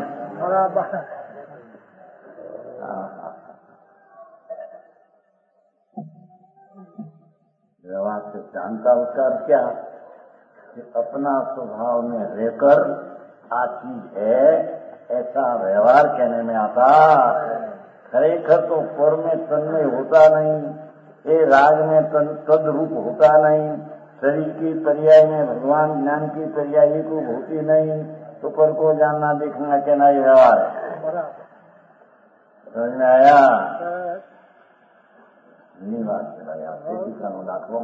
व्यवहार से जानता उसका अर्थ क्या कि अपना स्वभाव में रहकर आ चीज है ऐसा व्यवहार कहने में आता। खरेखर तो पर में तन्मय होता नहीं, ये राग में तद रूप होता नहीं, शरीर की पर्याय में भगवान ज्ञान की पर्याय को होती नहीं, तो पर को जानना देखना कहना ये व्यवहार है। समझ में आया? नहीं बात चलाया लाखों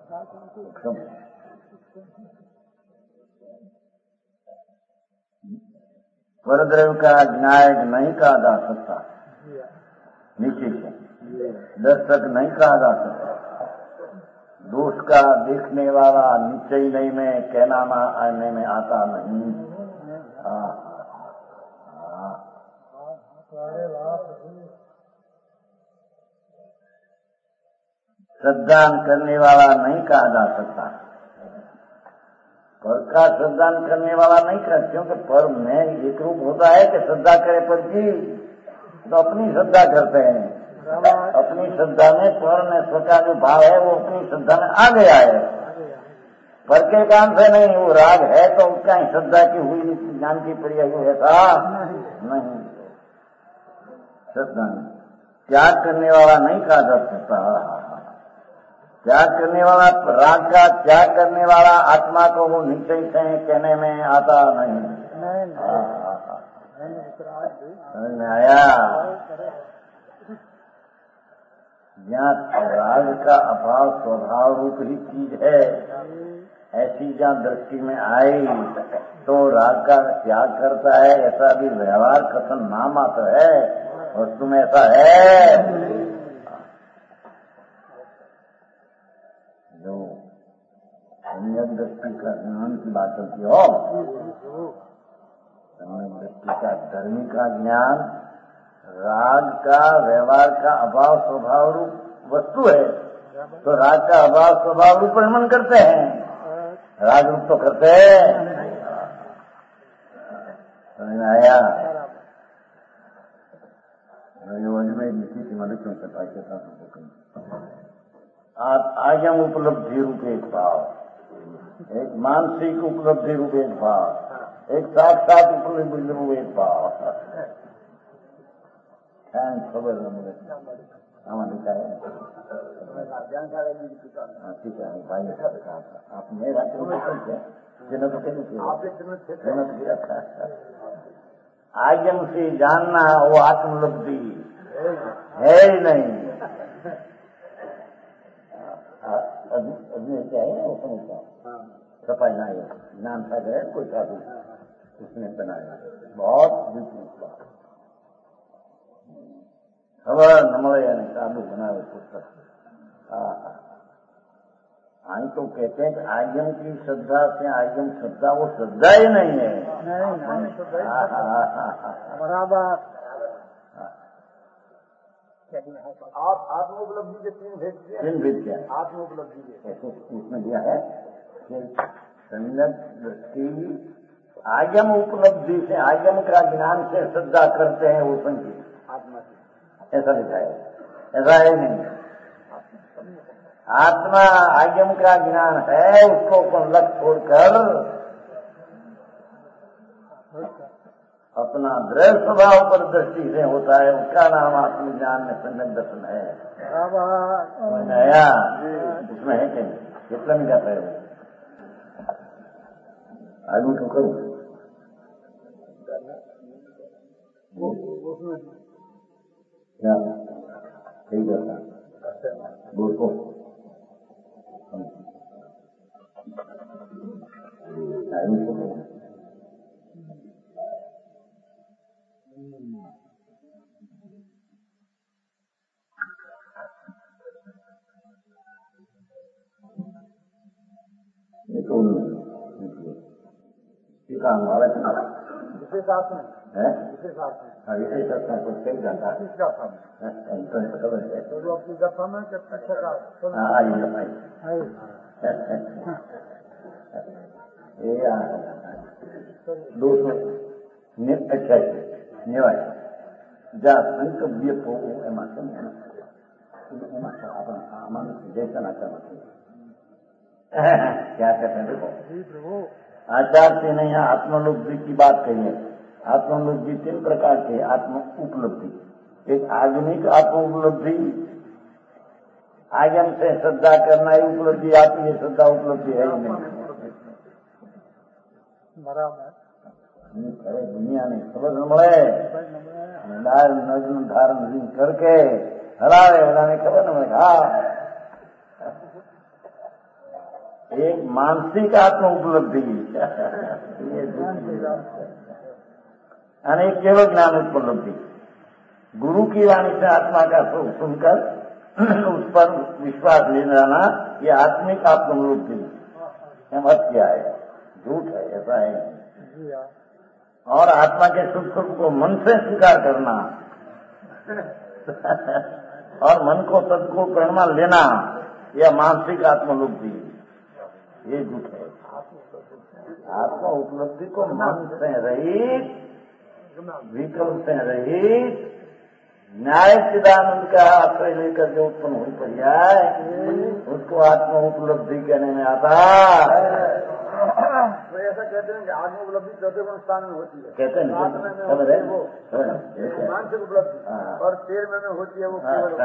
परद्रव्य का न्याय नहीं कहा जा सकता, नीचे से दर्शक नहीं कहा जा सकता, दोष का देखने वाला निश्चय नहीं में कहना आने में आता नहीं। श्रद्धान करने वाला नहीं कहा जा सकता, पर का श्रद्धान करने वाला नहीं कर, क्योंकि पर में एक रूप होता है कि श्रद्धा करे पर की तो अपनी श्रद्धा करते हैं, अपनी श्रद्धा में पर में स्वका जो भाव है वो अपनी श्रद्धा में आ गया है, पर के काम से नहीं। वो राग है तो उसका ही श्रद्धा की हुई ज्ञान की पर्याय है था नहीं। श्रद्धा त्याग करने वाला नहीं कहा जा सकता। त्याग करने वाला, राग का त्याग करने वाला आत्मा को वो निश्चय से कहने में आता नहीं। समझ में आया? ज्ञान राग का अभाव स्वभाव रूप ही चीज है, ऐसी जहाँ दृष्टि में आई तो राग का त्याग करता है, ऐसा भी व्यवहार कथन नाम आता है, वस्तु में ऐसा है। जो सम्यक दृष्टि का ज्ञान की बात होती हो, सम्यक दृष्टि का धर्मी का ज्ञान राग का व्यवहार का अभाव स्वभाव रूप वस्तु है, तो राग का अभाव स्वभाव रूप परिमन करते हैं, राग रूप तो करते हैं। समझ में आया? में नीति की मदद क्यों करता है? आयम उपलब्धि रूप एक भाव, एक मानसिक उपलब्धि रूप एक भाव, एक साक्षात उपलब्धि रूप एक भाव। खबर मुझे हमारे क्या है? ठीक है भाई, आप मेरा जिन्हों तो किया था आयम से जानना वो आत्मलब्धि है ही नहीं। अभी क्या है वो समझता सफाई ना है, ज्ञान था गए कोई साधु उसने बनाया, बहुत विपरीत बात। खबर नमले यानी साधु बनाए पुस्तक। आई तो कहते हैं कि आयम की श्रद्धा से आयम श्रद्धा वो श्रद्धा ही नहीं है। बराबर। आप आत्मोपलब्धि के तीन भेद दिए। तीन भेद क्या? आत्मोपलब्धि के ऐसे इसमें दिया है कि सम्यक दृष्टि आयम उपलब्धि से आयम का ज्ञान से श्रद्धा करते हैं वो संगीत आत्मा की, ऐसा लिखा है। ऐसा है नहीं, आत्मा आयम का ज्ञान है, उसको अपन लग छोड़कर अपना दृढ़ स्वभाव पर दृष्टि से होता है, उसका नाम आत्मज्ञान में सम्यक दर्शन है। समझ आया? उसमें है क्या? कितना नहीं जाता है आलू तो करूँ क्या सही करता बोल को आलू तो करूँ हमारा विशेष आत्मा है, विशेष आत्मा हाँ विशेष आत्मा को सही जाता है। किसका था तो अपनी गफा में क्या पीछे का दो सौ अच्छा निवाय जा संकव्य को એમાં કેમ એમાં સામાન જैसा नाचा क्या कहते हैं देखो आचार से नहीं, यहाँ आत्मोपलब्धि की बात कही है। आत्मोपलब्धि तीन प्रकार की, आत्म उपलब्धि एक आधुनिक आत्मोपलब्धि, आगम से श्रद्धा करना ही उपलब्धि आती है, श्रद्धा उपलब्धि है ही नहीं। अरे दुनिया ने खबर મળે नग्न धारण करके हरावे बनाने खबर न मिले। हाँ एक मानसिक आत्म उपलब्धि अनेक केवल ज्ञान उपलब्धि, गुरु की वाणी से आत्मा का सुख सुनकर उस पर विश्वास ले जाना, ये आत्मिक आत्म उपलब्धि मत क्या है, झूठ है, ऐसा है। और आत्मा के सुख सुख को मन से स्वीकार करना और मन को सदको प्रणमा लेना, यह मानसिक आत्मोपलब्धि, ये झूठ है। आत्मा उपलब्धि को मन से रहित, विकल्प से रहित, न्याय चिदानंद का आश्रय लेकर जो उत्पन्न हुई पर्याय, उसको आत्मा उपलब्धि कहने में आता। तो ऐसा कहते हैं कि आत्म उपलब्धि चौथे गुण स्थान में होती है, कहते हैं आत्मा में वो मानसिक उपलब्धि, और तेर में होती है वो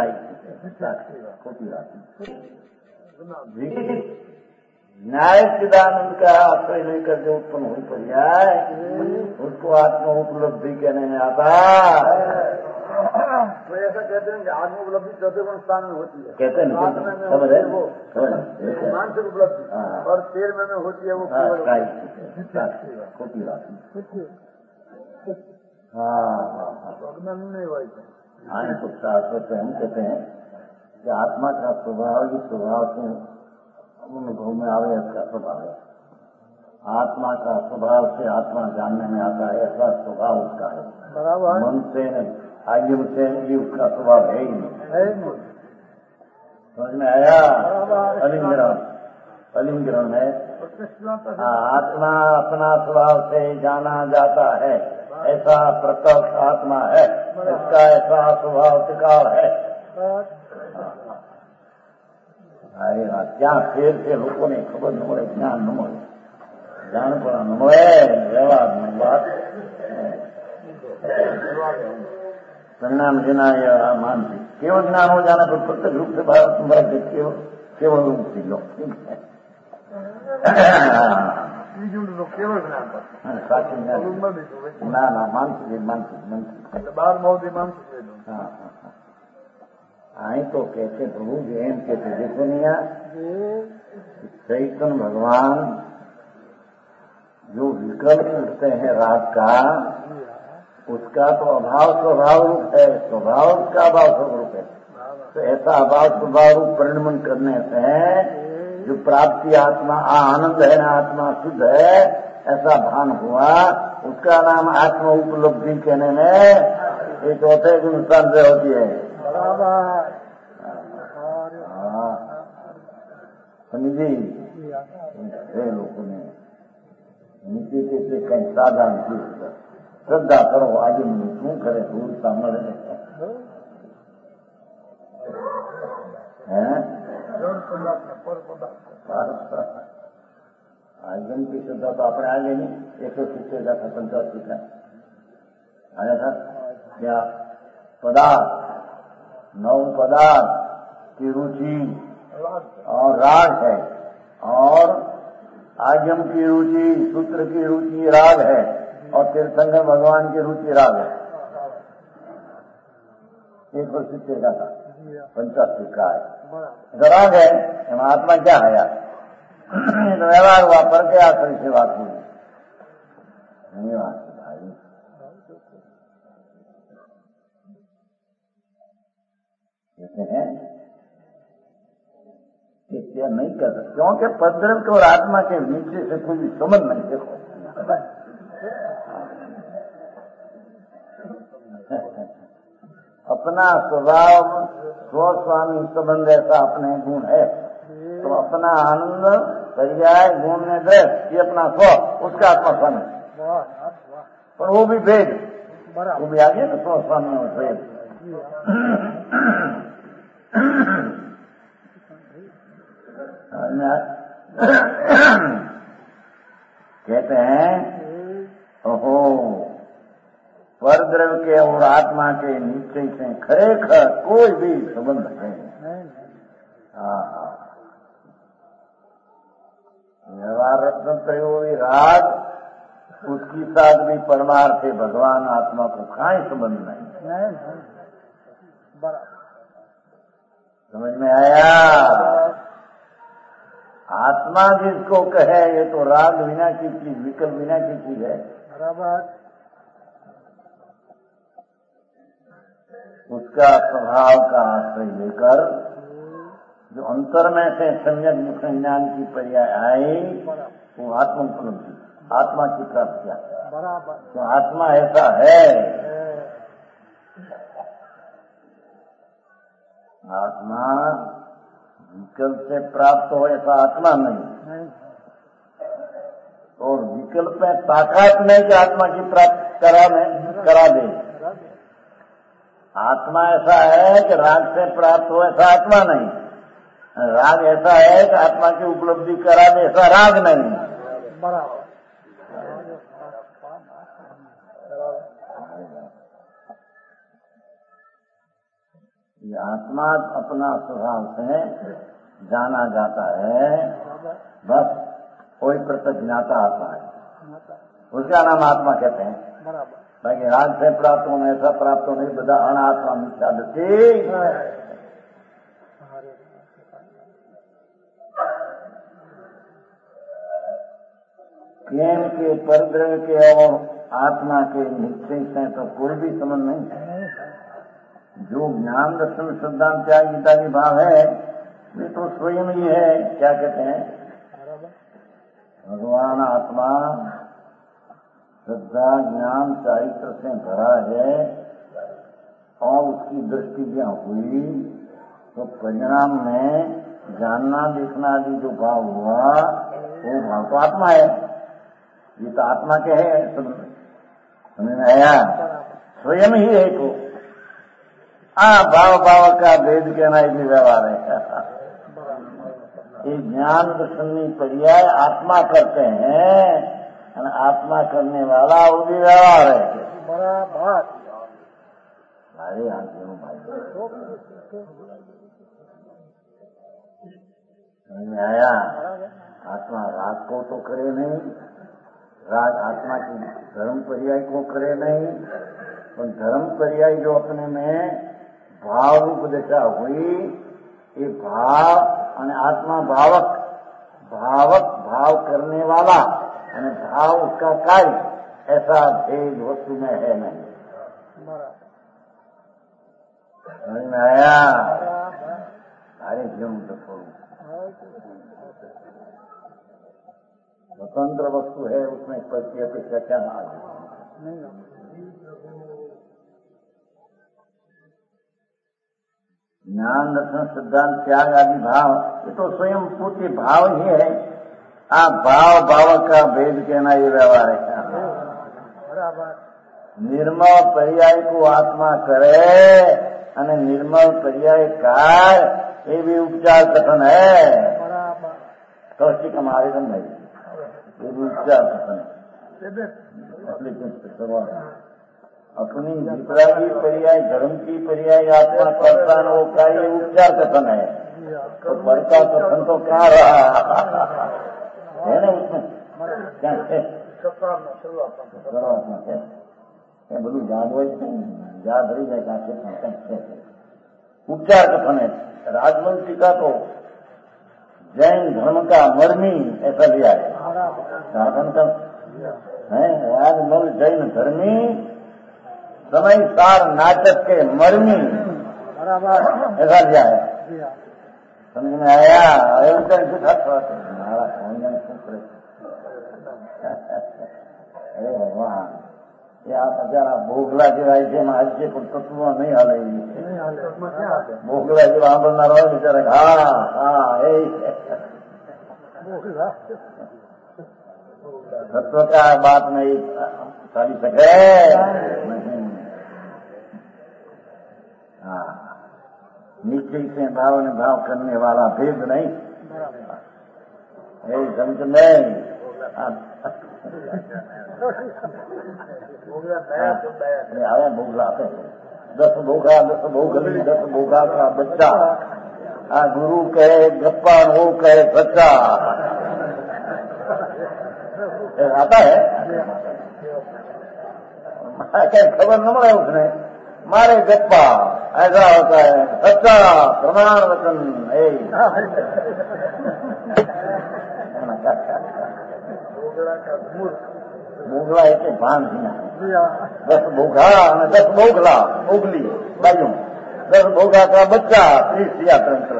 न्याय चिदानंद का आश्रय लेकर जो उत्पन्न हुई पर्याय, उसको आत्मा उपलब्धि कहने में आता। तो ऐसा कहते हैं कि आत्म उपलब्धि चौथे गुण स्थान में होती है। कहते हैं सात में में समझ होती है रहे वो समझ मानसिक उपलब्धि, हाँ। और तेरहवें में होती है वो केवल खोटी बात हाँ हाँ हाँ अज्ञान नहीं हुआ। हाँ तो शास्त्र हम कहते हैं कि आत्मा का स्वभाव ही स्वभाव से अनुभव में आवे इसका स्वभाव है। आत्मा का स्वभाव से आत्मा जानने में आता है, ऐसा स्वभाव उसका है। बराबर मन से आयम से ये उसका स्वभाव है ही नहीं। समझ में आया? अलिंगरण अलिंगरण है। आत्मा अपना स्वभाव से जाना जाता है, ऐसा प्रत्यक्ष आत्मा है, इसका ऐसा स्वभाव त्रिकाल है। अरे क्या फेर से लोगों ने खबर न મળે, જ્ઞાન ન મળે, જાણપણા ન મળે, વ્યવહાર ન વાત परिणाम देना या मानसिक केवल ज्ञान हो जाना पर प्रत्यक्ष रूप से भारत केवल केवल रूप से लो केवल ज्ञान साक्षी ना ना मानसिक मानसिक मानसिक बार मोदी मानसिक हाँ हाँ हाँ आई तो कहते प्रभु एम कहते देखो नहीं चैतन्य भगवान जो विकल्प उठते हैं राग का, उसका तो अभाव स्वभाव रूप है, स्वभाव उसका अभाव स्वरूप है। तो ऐसा अभाव स्वभाव रूप परिणमन करने से जो प्राप्ति आत्मा आनंद है ना, आत्मा शुद्ध है, ऐसा भान हुआ, उसका नाम आत्मा उपलब्धि कहने में एक चौथे गुण स्थान से होती है। समझी लोगों ने नीचे के कहीं साधारण चीज श्रद्धा करो, आगे मैं शू करे दूर सामने आजम की श्रद्धा तो अपने आगे नहीं, एक सौ सिक्के का था, पंचासी का आया था क्या पदार्थ नौ पदार्थ की रुचि और राग है, और आगम की रुचि सूत्र की रुचि राग है, और तीर्थंकर भगवान की रुचि राग है। एक सौ सिक्के का था, पंचासी का है, राग है। आत्मा क्या है यार? तो व्यवहार हुआ पर क्या आखिरी से बात हुई नहीं बात भाई। कहते हैं कि क्या नहीं कर सकते, क्योंकि पद्रव के और आत्मा के नीचे से कोई संबंध नहीं। देखो अपना स्वभाव स्वस्वामी संबंध ऐसा अपने गुण है, तो अपना आनंद पर्याय गुण में दृष्ट ये अपना स्व, उसका आत्मा स्वामी, पर वो भी भेद, वो भी आगे ना स्वस्वामी और भेद। कहते हैं ओहो पर द्रव्य के और आत्मा के नीचे से खरेखर कोई भी संबंध है। हाँ व्यवहार रत्न प्रयोगी राग उसकी साथ भी परमार्थ है, भगवान आत्मा को कहीं संबंध नहीं। समझ में आया? आत्मा जिसको कहे ये तो राग बिना की चीज, विकल्प बिना की चीज है। बराबर उसका स्वभाव का आश्रय लेकर जो अंतर में से सम्यक मुख ज्ञान की पर्याय आई, वो आत्म उपलब्धि, आत्मा की प्राप्ति। बराबर तो आत्मा ऐसा है, आत्मा विकल्प से प्राप्त हो ऐसा आत्मा नहीं, और विकल्प में ताकत नहीं कि आत्मा की प्राप्ति करा में करा दे। आत्मा ऐसा है कि राग से प्राप्त हो ऐसा आत्मा नहीं, राग ऐसा है कि आत्मा की उपलब्धि करा दे ऐसा राग नहीं। बराबर ये आत्मा अपना स्वभाव से जाना जाता है, बस कोई प्रत्यक्ष ज्ञाता आत्मा है, उसका नाम आत्मा कहते हैं। बाकी राग से प्राप्त होना ऐसा प्राप्त होने बधा अनात्मा मिथ्या दृष्टि। केम के परद्रव्य के और आत्मा के निश्चय से तो कोई भी संबंध नहीं। जो ज्ञान दर्शन सिद्धांत त्याग गीता की भाव है ये तो स्वयं ही है। क्या कहते हैं? भगवान आत्मा श्रद्धा ज्ञान चारित्र से भरा है और उसकी दृष्टि जहाँ हुई तो परिणाम में जानना देखना आदि जो भाव हुआ वो भाव तो आत्मा है। ये तो आत्मा के है। समझ में आया? स्वयं ही है तो आ भाव भाव का भेद कहना ये व्यवहार है। ये ज्ञान दर्शनी पर्याय आत्मा करते हैं और आत्मा करने वाला वो भी व्यवहार है। बराबर भाई आगे हूँ भाई। समझ में आया? आत्मा राग को तो करे नहीं, राग आत्मा की धर्म पर्याय को करे नहीं, पर धर्म पर्याय जो अपने में भाव रूप दशा हुई ये भाव और आत्मा भावक भावक भाव करने वाला और भाव उसका कार्य ऐसा भेद वस्तु में है नहीं। समझ में आया? अरे क्यों तो स्वतंत्र वस्तु है उसमें प्रति अपेक्षा क्या नहीं। ज्ञान दर्शन सिद्धांत त्याग आदि भाव ये तो स्वयं पूर्ति भाव ही है। आप भाव भाव का भेद कहना ये व्यवहार है। निर्मल पर्याय को आत्मा करे और निर्मल पर्याय कार ये भी उपचार कथन है। कौशिक हमारे दम भाई ये भी उपचार कथन है। अपनी वितरागी पर्याय धर्म की पर्याय आत्मा करता न वो का ये उपचार कथन है। तो बढ़ता कथन तो क्या रहा है ना उसमें क्या है? बोलू याद हो याद रही है कहा उपचार कथन है। राजवंशी का तो जैन धर्म का मर्मी ऐसा लिया है। साधन का है राजमल जैन धर्मी समय सार नाटक के मर्मी ऐसा लिया है। समझ में आया? अरे भगवान ये आप जरा भोगला जेवा છે આજે પણ તત્વ નહીં હાલે ભોગલા જેવા સાંભળનાર હોય બિચારા હા હા એ तत्व का बात नहीं सारी सके नहीं। हाँ निश्चय से भाव ने भाव करने वाला भेद नहीं है। समझ नहीं आया भोगला दस भोगा दस भोगली दस भोगा का बच्चा हाँ गुरु कहे गप्पा वो कहे सच्चा आता है। खबर न मिले उसने मारे गप्पा ऐसा होता है सच्चा प्रमाण वचन भोगला एक भान दस भोगा दस भोगला भोगली भाइयों दस भोगा का बच्चा प्लीज सिया तुरंत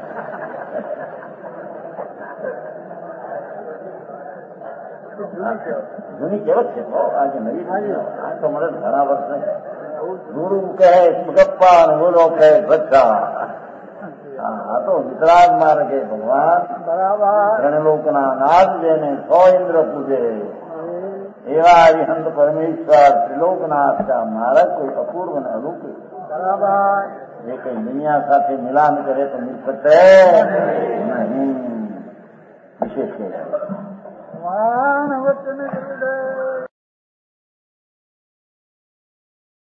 જૂની કહેવત છે આજે નવી આ તો મને ઘણા વર્ષ ગુરુ કહે ગપ્પા બોલો કહે બચ્ચા આ તો વિતરાગ માર્ગે ભગવાન ત્રણલોકના નાથ જેને સો ઇન્દ્ર પૂજે એવા હરિહંત પરમેશ્વર ત્રિલોકનાથ का मार्ग कोई अपूर्व न अरूपी ये कई दुनिया साथे मिलान करे तो मिल सकते नहीं विशेष है।